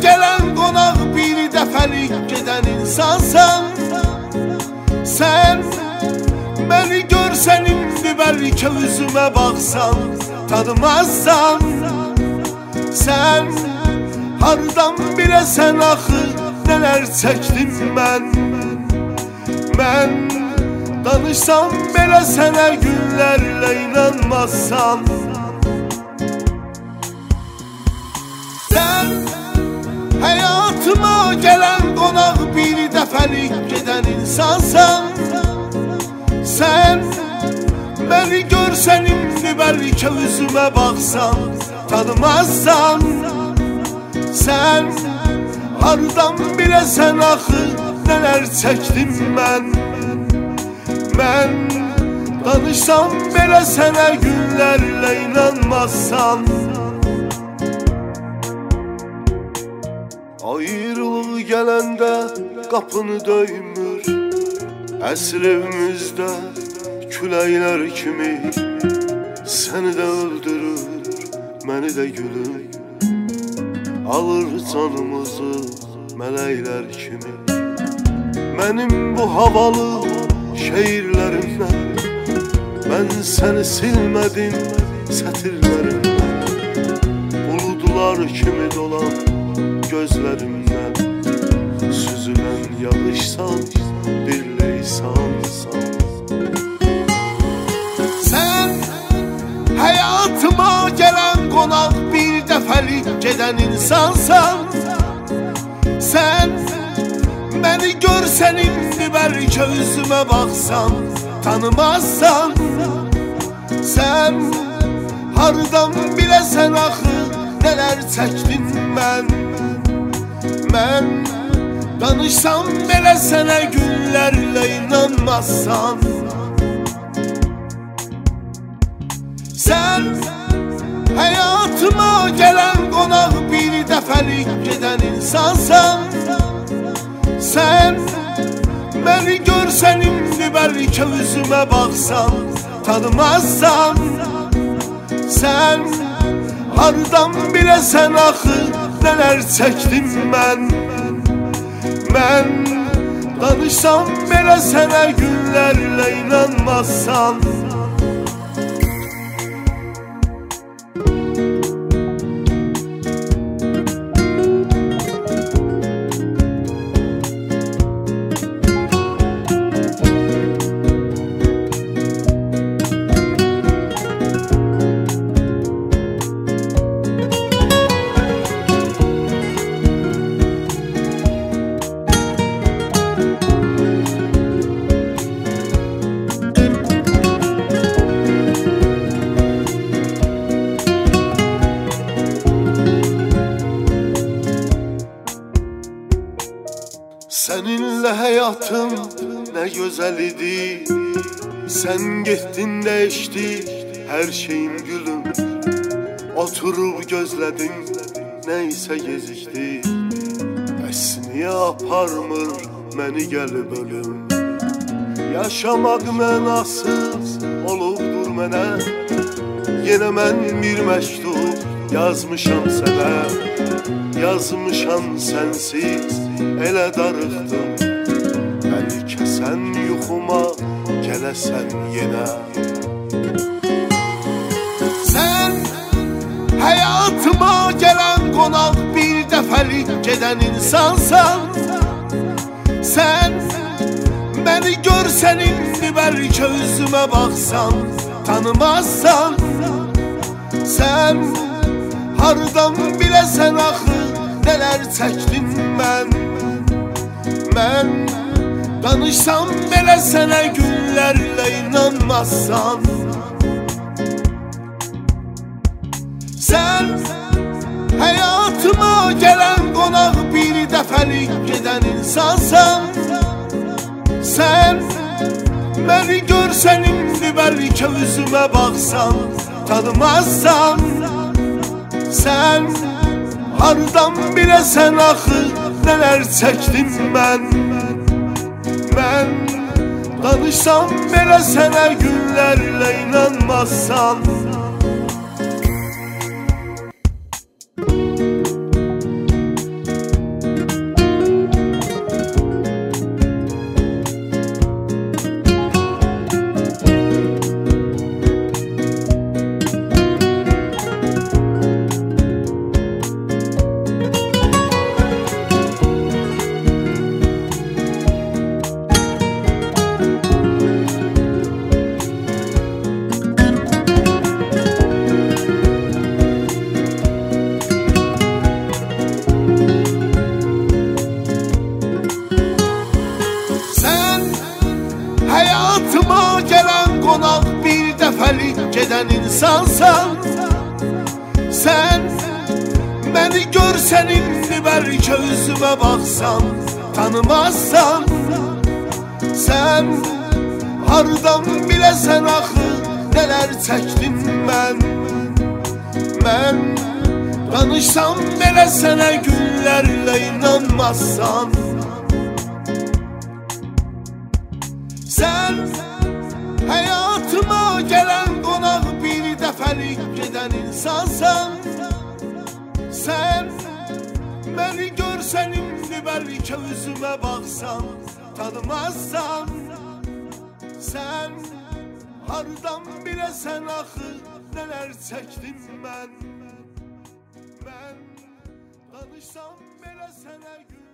gelen qonaq bir dəfəlik gedən insansan. Sən məni görsən indi bəlkə üzümə baxsan tanımazsan. Sən hardan biləsən axı nələr çəkdim mən. Mən danışsam belə sənə günlərlə inanmazsan. Sən həyatıma gələn qonaq bir dəfəlik gedən insansan. Sən məni görsən indi bəlkə üzümə baxsan tanımazsan. Sən hardan biləsən axı nələr çəkdim mən. Mən danışsam belə sənə günlərlə inanmazsan. Ayrılıq gələndə qapını döymür, əsr evimizdə küləklər kimi. Səni də öldürür, məni də gülür, alır canımızı mələklər kimi. Mənim bu havalı şeirlərimdən mən səni silmədim sətirlərimdən. Buludlar kimi dolan gözlərimdən süzülən yağışsan bir leysansan. Sən həyatıma gələn qonaq bir dəfəlik gedən insansan. Sən məni görsən indi bəlkə üzümə baxsan tanımazsan. Sən hardan biləsən axı nələr çəkdim mən. Mən danışsam belə sənə günlərlə inanmazsan. Sən həyatıma gələn qonaq bir dəfəlik gedən insansan. Sən məni görsən indi bəlkə üzümə baxsan tanımazsan. Sən hardan biləsən axı nələr çəkdim mən. Mən danışsam belə sənə günlərlə inanmazsan. Səninlə həyatım nə gözəl idi. Sən getdin dəyişdi hər şeyim gülüm. Oturub gözlədim nəysə gecikdi. Bəs niyə aparmır məni gəlib ölüm. Yaşamaq mənasız olubdur mənə. Yenə mən bir məktub yazmışam sənə. Yazmışam sənsiz elə darıxdım. Bəlkə sən yuxuma gələsən yenə. Sən həyatıma gələn qonaq bir dəfəlik gedən insansan. Sən məni görsən indi bəlkə üzümə baxsan tanımazsan. Sən hardan biləsən axı nələr çəkdim mən. Mən danışsam belə sənə günlərlə inanmazsan. Sən həyatıma gələn qonaq bir dəfəlik gedən insansan. Sən məni görsən indi bəlkə üzümə baxsan tanımazsan. Sən hardan biləsən axı nələr çəkdim mən. Mən danışsam belə sənə günlərlə inanmazsan. gedən insansan. Sən məni görsən indi bəlkə üzümə baxsan tanımazsan. Sən hardan biləsən axı nələr çəkdim mən. Mən danışsam belə sənə günlərlə inanmazsan. Sən həyatıma gələn qonaq bir dəfəlik gedən insansan. Sən məni görsən indi bəlkə üzümə baxsan tanımazsan. Sən hardan biləsən axı nələr çəkdim mən. Mən danışsam belə sənə gün